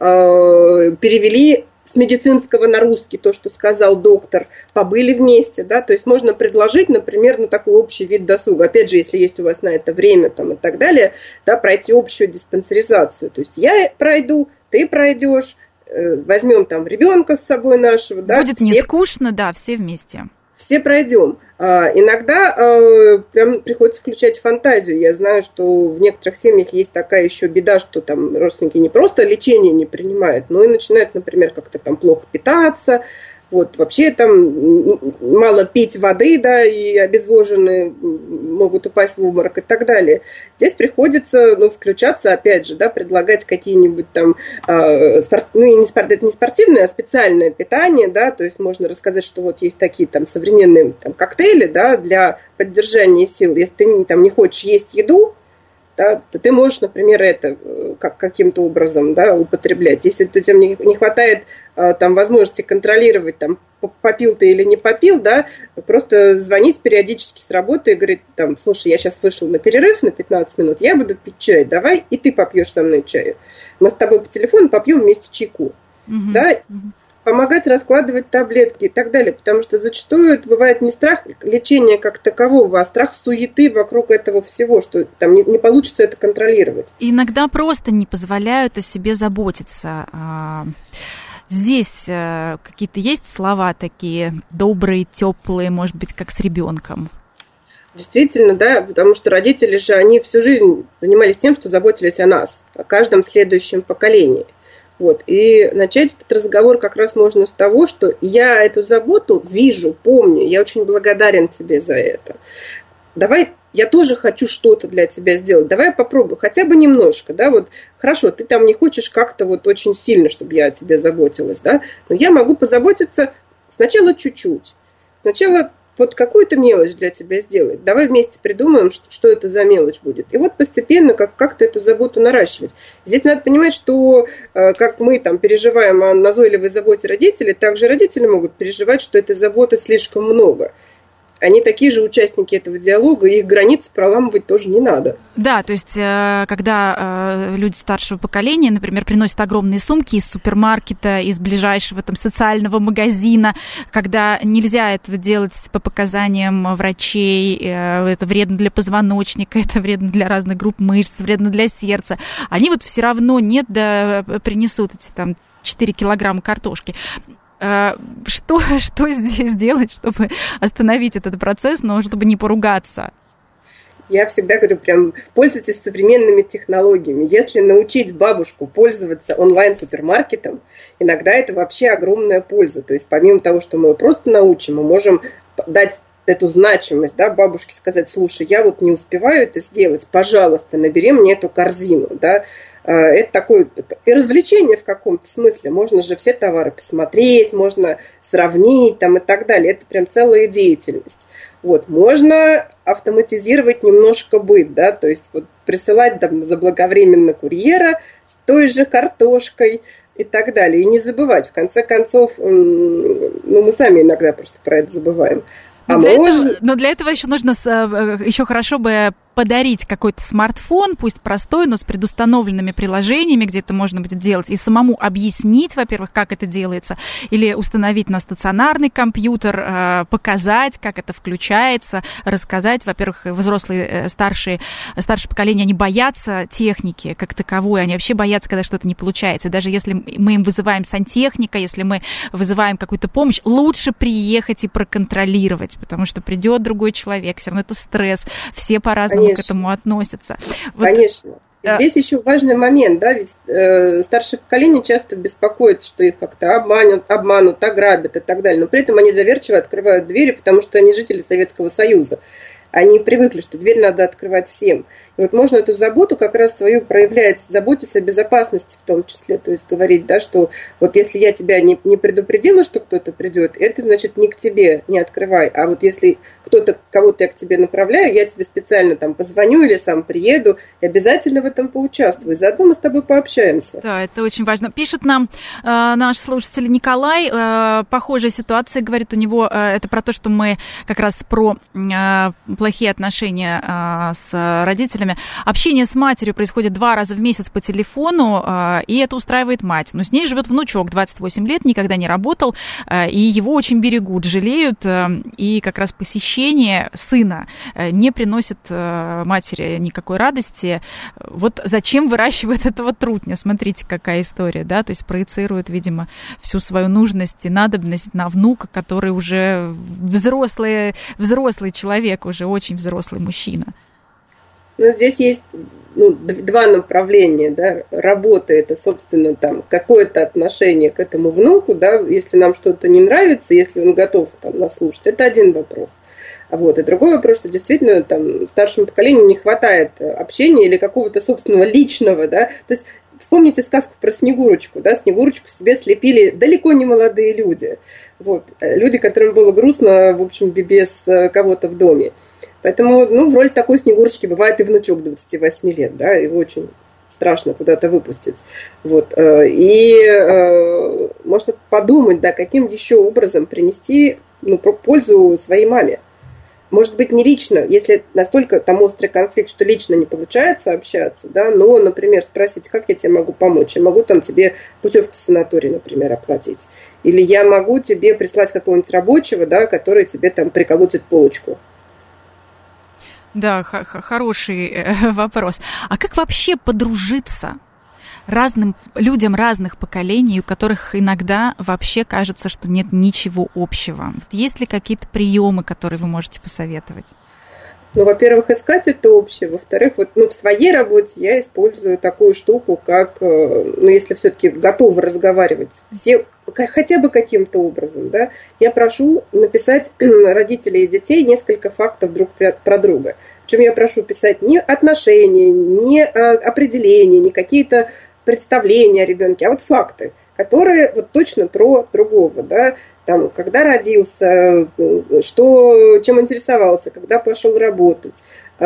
перевели с медицинского на русский то, что сказал доктор, побыли вместе, да, то есть можно предложить, например, такой общий вид досуга. Опять же, если есть у вас на это время там, и так далее, да, пройти общую диспансеризацию. То есть я пройду, ты пройдешь, возьмем там ребенка с собой нашего. Да, будет не скучно, да, все вместе. Все пройдем. Иногда прям приходится включать фантазию. Я знаю, что в некоторых семьях есть такая еще беда, что там родственники не просто лечение не принимают, но и начинают, например, как-то там плохо питаться, вот, вообще там мало пить воды, да, и обезвоженные могут упасть в обморок и так далее. Здесь приходится, включаться, опять же, да, предлагать какие-нибудь там, это не спортивное, а специальное питание, да, то есть можно рассказать, что вот есть такие там современные там, коктейли, да, для поддержания сил. Если ты там не хочешь есть еду, да, то ты можешь, например, это каким-то образом, да, употреблять. Если тебе не хватает там, возможности контролировать, там, попил ты или не попил, да, просто звонить периодически с работы и говорить, там, слушай, я сейчас вышел на перерыв на 15 минут, я буду пить чай, давай и ты попьешь со мной чаю. Мы с тобой по телефону попьем вместе чайку. Да? Помогать раскладывать таблетки и так далее, потому что зачастую это бывает не страх лечения как такового, а страх суеты вокруг этого всего, что там не получится это контролировать. Иногда просто не позволяют о себе заботиться. Здесь какие-то есть слова такие добрые, теплые, может быть, как с ребенком? Действительно, да, потому что родители же, они всю жизнь занимались тем, что заботились о нас, о каждом следующем поколении. Вот. И начать этот разговор как раз можно с того, что я эту заботу вижу, помню, я очень благодарен тебе за это. Давай, я тоже хочу что-то для тебя сделать, давай попробуй, хотя бы немножко, да, вот, хорошо, ты там не хочешь как-то вот очень сильно, чтобы я о тебе заботилась, да, но я могу позаботиться сначала чуть-чуть, сначала вот какую-то мелочь для тебя сделать. Давай вместе придумаем, что это за мелочь будет. И вот постепенно как-то эту заботу наращивать. Здесь надо понимать, что как мы там переживаем о назойливой заботе родителей, так же родители могут переживать, что этой заботы слишком много. Они такие же участники этого диалога, и их границы проламывать тоже не надо. Да, то есть, когда люди старшего поколения, например, приносят огромные сумки из супермаркета, из ближайшего там социального магазина, когда нельзя этого делать по показаниям врачей, это вредно для позвоночника, это вредно для разных групп мышц, вредно для сердца, они вот все равно принесут эти там 4 килограмма картошки. Что здесь делать, чтобы остановить этот процесс, но чтобы не поругаться? Я всегда говорю, прям пользуйтесь современными технологиями. Если научить бабушку пользоваться онлайн-супермаркетом, иногда это вообще огромная польза. То есть помимо того, что мы просто научим, мы можем дать эту значимость, да, бабушке сказать: слушай, я вот не успеваю это сделать, пожалуйста, набери мне эту корзину, да. Это такое и развлечение в каком-то смысле. Можно же все товары посмотреть, можно сравнить там, и так далее. Это прям целая деятельность. Вот. Можно автоматизировать немножко быт, да, то есть вот присылать там заблаговременно курьера с той же картошкой и так далее. И не забывать, в конце концов, мы сами иногда просто про это забываем. Но для этого еще нужно, еще хорошо бы подарить какой-то смартфон, пусть простой, но с предустановленными приложениями, где это можно будет делать, и самому объяснить, во-первых, как это делается, или установить на стационарный компьютер, показать, как это включается, рассказать. Во-первых, взрослые, старшее поколение, они боятся техники как таковой, они вообще боятся, когда что-то не получается. Даже если мы им вызываем сантехника, если мы вызываем какую-то помощь, лучше приехать и проконтролировать, потому что придет другой человек, все равно это стресс, все по-разному к этому относятся. Вот. Конечно. Здесь еще важный момент, да, ведь старшее поколение часто беспокоится, что их как-то обманут, ограбят и так далее, но при этом они доверчиво открывают двери, потому что они жители Советского Союза. Они привыкли, что дверь надо открывать всем. И вот можно эту заботу как раз свою проявлять, заботиться о безопасности в том числе. То есть говорить, да, что вот если я тебя не предупредила, что кто-то придет, это значит не к тебе, не открывай. А вот если кого-то я к тебе направляю, я тебе специально там позвоню или сам приеду и обязательно в этом поучаствую. Заодно мы с тобой пообщаемся. Да, это очень важно. Пишет нам наш слушатель Николай, похожая ситуация, говорит, у него это про то, что мы как раз про плохие отношения с родителями. Общение с матерью происходит 2 раза в месяц по телефону, и это устраивает мать. Но с ней живет внучок, 28 лет, никогда не работал, и его очень берегут, жалеют, и как раз посещение сына не приносит матери никакой радости. Вот зачем выращивают этого трутня? Смотрите, какая история, да, то есть проецирует, видимо, всю свою нужность и надобность на внука, который уже взрослый человек, уже очень взрослый мужчина. Ну, здесь есть 2 направления, да. Работа — это, собственно, там какое-то отношение к этому внуку, да, если нам что-то не нравится, если он готов там нас слушать, это один вопрос. Вот. И другой вопрос, что действительно там старшему поколению не хватает общения или какого-то собственного личного, да. То есть вспомните сказку про Снегурочку, да, Снегурочку себе слепили далеко не молодые люди. Вот. Люди, которым было грустно, в общем, без кого-то в доме. Поэтому, в роли такой Снегурочки бывает и внучок 28 лет, да, его очень страшно куда-то выпустить. Вот. И можно подумать, да, каким еще образом принести пользу своей маме. Может быть, не лично, если настолько там острый конфликт, что лично не получается общаться, да, но, например, спросить, как я тебе могу помочь? Я могу там тебе путевку в санаторий, например, оплатить. Или я могу тебе прислать какого-нибудь рабочего, да, который тебе там приколотит полочку. Да, хороший вопрос. А как вообще подружиться разным людям разных поколений, у которых иногда вообще кажется, что нет ничего общего? Есть ли какие-то приемы, которые вы можете посоветовать? Во-первых, искать это общее. Во-вторых, в своей работе я использую такую штуку, как, если все-таки готовы разговаривать все, хотя бы каким-то образом, да, я прошу написать родителей и детей несколько фактов друг про друга. Причем я прошу писать не отношения, не определения, не какие-то представления о ребенке, а вот факты, которые вот точно про другого, да, там, когда родился, чем интересовался, когда пошел работать,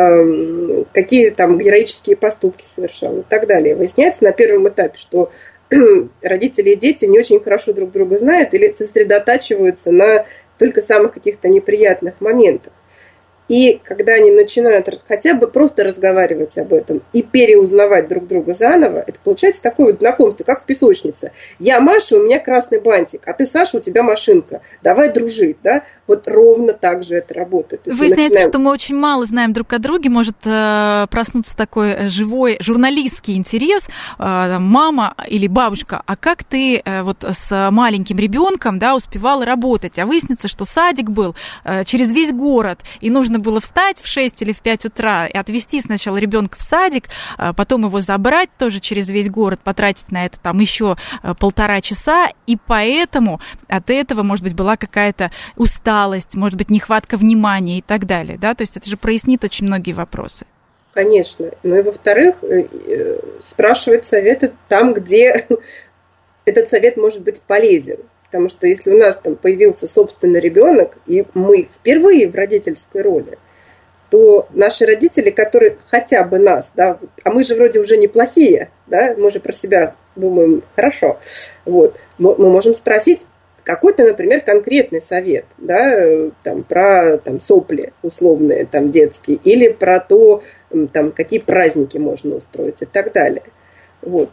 какие там героические поступки совершал и так далее. Выясняется на первом этапе, что родители и дети не очень хорошо друг друга знают или сосредотачиваются на только самых каких-то неприятных моментах. И когда они начинают хотя бы просто разговаривать об этом и переузнавать друг друга заново, это получается такое вот знакомство, как в песочнице. Я Маша, у меня красный бантик, а ты, Саша, у тебя машинка. Давай дружить, да? Вот ровно так же это работает. Выясняется, что мы очень мало знаем друг о друге, может проснуться такой живой журналистский интерес. Мама или бабушка, а как ты вот с маленьким ребенком, да, успевала работать? А выяснится, что садик был через весь город, и нужно было встать в 6 или в 5 утра и отвезти сначала ребенка в садик, потом его забрать тоже через весь город, потратить на это там еще 1,5 часа, и поэтому от этого, может быть, была какая-то усталость, может быть, нехватка внимания и так далее, да, то есть это же прояснит очень многие вопросы. Конечно, ну и во-вторых, спрашивать советы там, где этот совет может быть полезен. Потому что если у нас там появился собственный ребенок, и мы впервые в родительской роли, то наши родители, которые хотя бы нас, да, а мы же вроде уже неплохие, да, мы же про себя думаем хорошо, вот, мы можем спросить какой-то, например, конкретный совет, да, там, про там, сопли условные, там, детские, или про то, там, какие праздники можно устроить и так далее. Вот.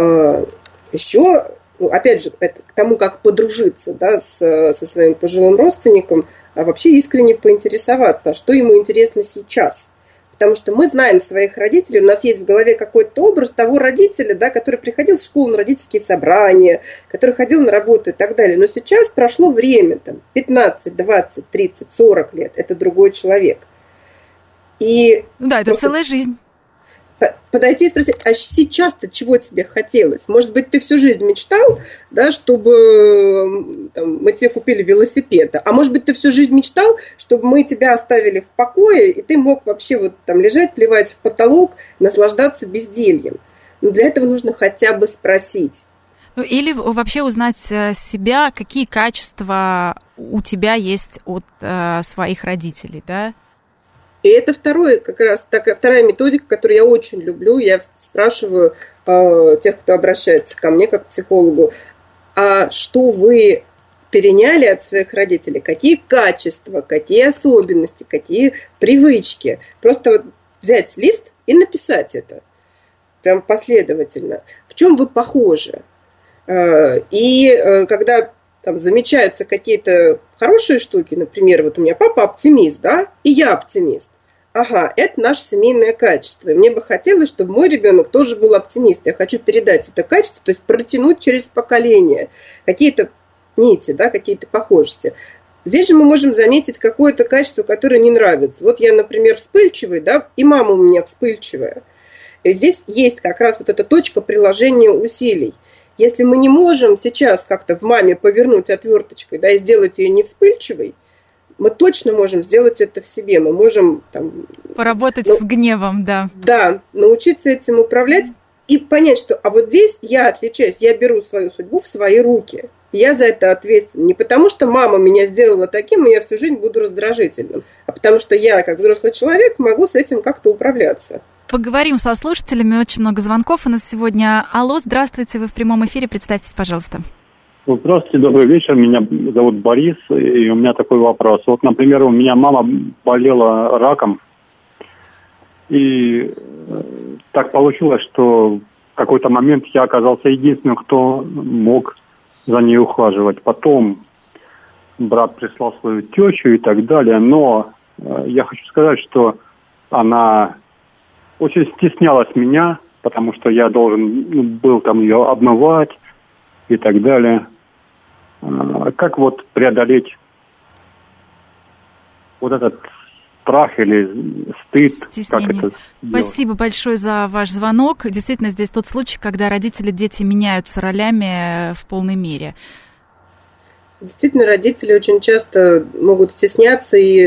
Еще... опять же, это к тому, как подружиться, да, со своим пожилым родственником, а вообще искренне поинтересоваться, что ему интересно сейчас. Потому что мы знаем своих родителей, у нас есть в голове какой-то образ того родителя, да, который приходил в школу на родительские собрания, который ходил на работу и так далее. Но сейчас прошло время, там, 15, 20, 30, 40 лет, это другой человек. И да, это целая жизнь. Подойти и спросить, а сейчас-то чего тебе хотелось? Может быть, ты всю жизнь мечтал, да, чтобы там, мы тебе купили велосипед, а может быть, ты всю жизнь мечтал, чтобы мы тебя оставили в покое, и ты мог вообще вот там лежать, плевать в потолок, наслаждаться бездельем. Но для этого нужно хотя бы спросить. Или вообще узнать себя, какие качества у тебя есть от своих родителей, да? И это как раз вторая методика, которую я очень люблю. Я спрашиваю тех, кто обращается ко мне как к психологу, а что вы переняли от своих родителей? Какие качества, какие особенности, какие привычки? Просто вот взять лист и написать это. Прям последовательно. В чем вы похожи? И когда... там замечаются какие-то хорошие штуки, например, вот у меня папа оптимист, да, и я оптимист. Ага, это наше семейное качество. И мне бы хотелось, чтобы мой ребенок тоже был оптимист. Я хочу передать это качество, то есть протянуть через поколение какие-то нити, да, какие-то похожести. Здесь же мы можем заметить какое-то качество, которое не нравится. Вот я, например, вспыльчивый, да, и мама у меня вспыльчивая. И здесь есть как раз вот эта точка приложения усилий. Если мы не можем сейчас как-то в маме повернуть отверточкой, да, и сделать ее не вспыльчивой, мы точно можем сделать это в себе. Мы можем там, поработать с гневом, да. Да, научиться этим управлять и понять, что а вот здесь я отличаюсь, я беру свою судьбу в свои руки. Я за это ответственна. Не потому, что мама меня сделала таким, и я всю жизнь буду раздражительным, а потому что я, как взрослый человек, могу с этим как-то управляться. Поговорим со слушателями, очень много звонков у нас сегодня. Алло, здравствуйте, вы в прямом эфире, представьтесь, пожалуйста. Здравствуйте, добрый вечер, меня зовут Борис, и у меня такой вопрос. Вот, например, у меня мама болела раком, и так получилось, что в какой-то момент я оказался единственным, кто мог за ней ухаживать. Потом брат прислал свою тещу и так далее, но я хочу сказать, что она очень стеснялась меня, потому что я должен был там ее обмывать и так далее. Как вот преодолеть вот этот страх или стыд? Как это Спасибо большое за ваш звонок. Действительно, здесь тот случай, когда родители, дети меняются ролями в полной мере. Действительно, родители очень часто могут стесняться и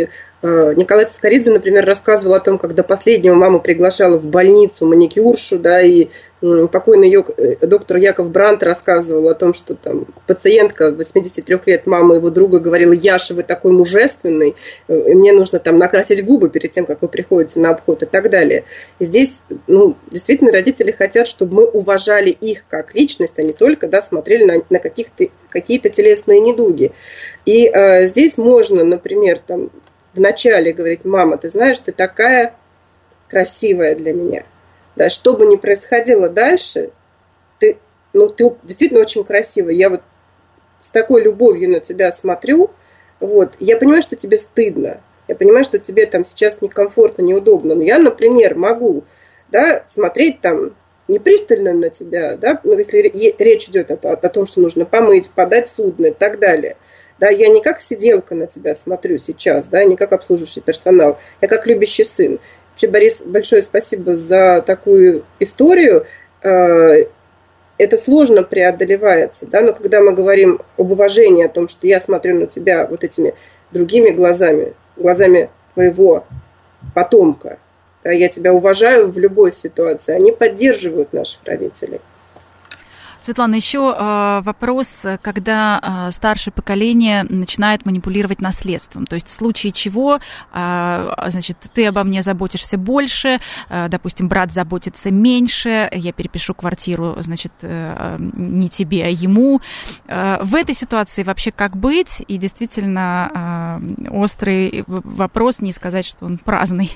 Николай Цискоридзе, например, рассказывал о том, как до последнего мама приглашала в больницу маникюршу, да, и покойный доктор Яков Брант рассказывал о том, что там пациентка 83 лет, мама его друга, говорила: Яша, вы такой мужественный, и мне нужно там накрасить губы перед тем, как вы приходите на обход и так далее. И здесь, действительно, родители хотят, чтобы мы уважали их как личность, а не только, да, смотрели на какие-то телесные недуги. И здесь можно, например, там, вначале говорить: мама, ты знаешь, ты такая красивая для меня. Да, что бы ни происходило дальше, ты действительно очень красивая. Я вот с такой любовью на тебя смотрю. Вот. Я понимаю, что тебе стыдно. Я понимаю, что тебе там сейчас некомфортно, неудобно. Но я, например, могу, да, смотреть там не пристально на тебя, да, если речь идет о том, что нужно помыть, подать судно и так далее. Да, я не как сиделка на тебя смотрю сейчас, да, не как обслуживающий персонал, я как любящий сын. Вообще, Борис, большое спасибо за такую историю. Это сложно преодолевается, да, но когда мы говорим об уважении, о том, что я смотрю на тебя вот этими другими глазами твоего потомка, да, я тебя уважаю в любой ситуации, они поддерживают наших родителей. Светлана, еще вопрос, когда старшее поколение начинает манипулировать наследством. То есть в случае чего, значит, ты обо мне заботишься больше, допустим, брат заботится меньше, я перепишу квартиру, значит, не тебе, а ему. В этой ситуации вообще как быть? И действительно острый вопрос, не сказать, что он праздный.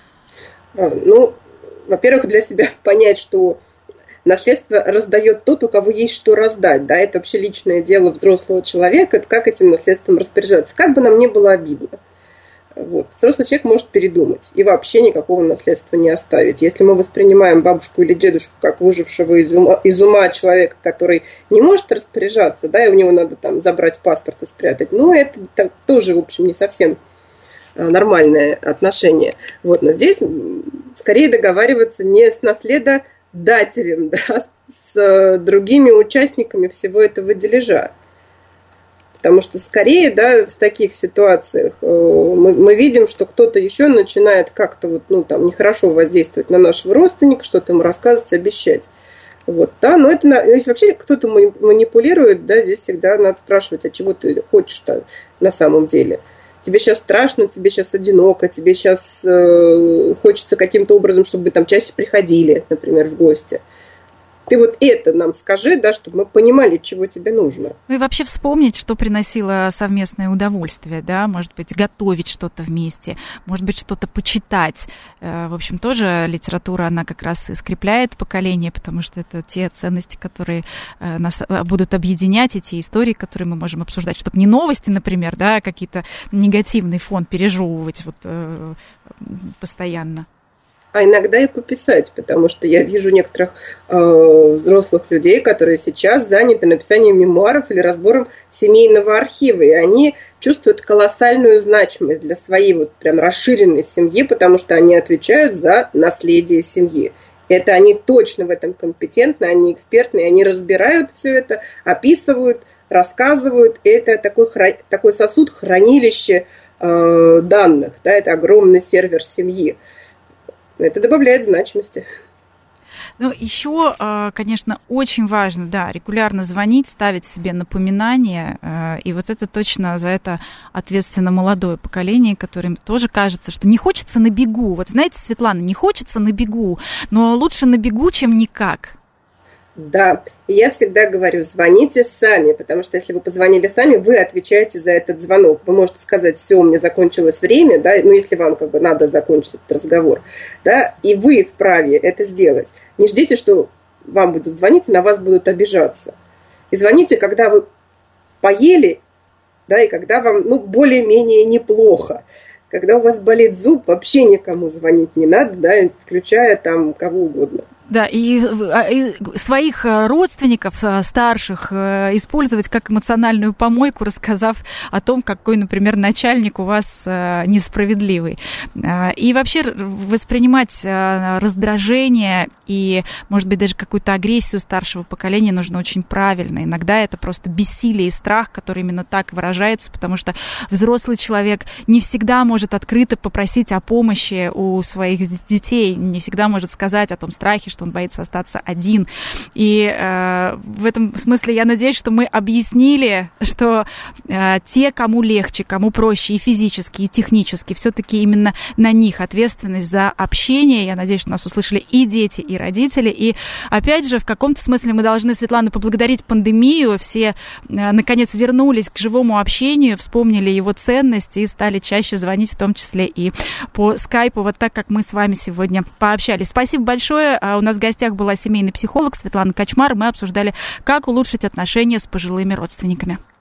Во-первых, для себя понять, что наследство раздает тот, у кого есть что раздать. Да? Это вообще личное дело взрослого человека, как этим наследством распоряжаться. Как бы нам ни было обидно. Вот. Взрослый человек может передумать и вообще никакого наследства не оставить. Если мы воспринимаем бабушку или дедушку как выжившего из ума человека, который не может распоряжаться, да, и у него надо там забрать паспорт и спрятать, это тоже, в общем, не совсем нормальное отношение. Вот. Но здесь скорее договариваться не с наследодателем, да, с другими участниками всего этого дележа. Потому что скорее, да, в таких ситуациях мы видим, что кто-то еще начинает как-то нехорошо воздействовать на нашего родственника, что-то ему рассказывать, обещать. Вот, да, но если вообще кто-то манипулирует, да, здесь всегда надо спрашивать, а чего ты хочешь-то на самом деле. Тебе сейчас страшно, тебе сейчас одиноко, тебе сейчас хочется каким-то образом, чтобы мы там чаще приходили, например, в гости. Ты вот это нам скажи, да, чтобы мы понимали, чего тебе нужно. И вообще вспомнить, что приносило совместное удовольствие, да, может быть, готовить что-то вместе, может быть, что-то почитать. В общем, тоже литература, она как раз и скрепляет поколение, потому что это те ценности, которые нас будут объединять, и те истории, которые мы можем обсуждать, чтобы не новости, например, да, а какие-то негативный фон пережевывать постоянно. А иногда и пописать, потому что я вижу некоторых взрослых людей, которые сейчас заняты написанием мемуаров или разбором семейного архива, и они чувствуют колоссальную значимость для своей прям расширенной семьи, потому что они отвечают за наследие семьи. Это они точно в этом компетентны, они экспертны, они разбирают все это, описывают, рассказывают. Это такой сосуд, хранилище данных, да, это огромный сервер семьи. Это добавляет значимости. Еще, конечно, очень важно, да, регулярно звонить, ставить себе напоминания, и вот это точно за это ответственно молодое поколение, которым тоже кажется, что не хочется на бегу. Вот знаете, Светлана, не хочется на бегу, но лучше на бегу, чем никак. Да, и я всегда говорю, звоните сами, потому что если вы позвонили сами, вы отвечаете за этот звонок. Вы можете сказать: все, у меня закончилось время, да, если вам надо закончить этот разговор, да, и вы вправе это сделать. Не ждите, что вам будут звонить и на вас будут обижаться. И звоните, когда вы поели, да, и когда вам, более-менее неплохо. Когда у вас болит зуб, вообще никому звонить не надо, да, включая там кого угодно. Да, и своих родственников старших использовать как эмоциональную помойку, рассказав о том, какой, например, начальник у вас несправедливый. И вообще воспринимать раздражение и, может быть, даже какую-то агрессию старшего поколения нужно очень правильно. Иногда это просто бессилие и страх, который именно так выражается, потому что взрослый человек не всегда может открыто попросить о помощи у своих детей, не всегда может сказать о том страхе, что он боится остаться один. И в этом смысле я надеюсь, что мы объяснили, что те, кому легче, кому проще и физически, и технически, все-таки именно на них ответственность за общение. Я надеюсь, что нас услышали и дети, и родители. И опять же, в каком-то смысле мы должны, Светлана, поблагодарить пандемию. Все, наконец, вернулись к живому общению, вспомнили его ценности и стали чаще звонить, в том числе и по скайпу, вот так, как мы с вами сегодня пообщались. Спасибо большое. У нас в гостях была семейный психолог Светлана Качмар. Мы обсуждали, как улучшить отношения с пожилыми родственниками.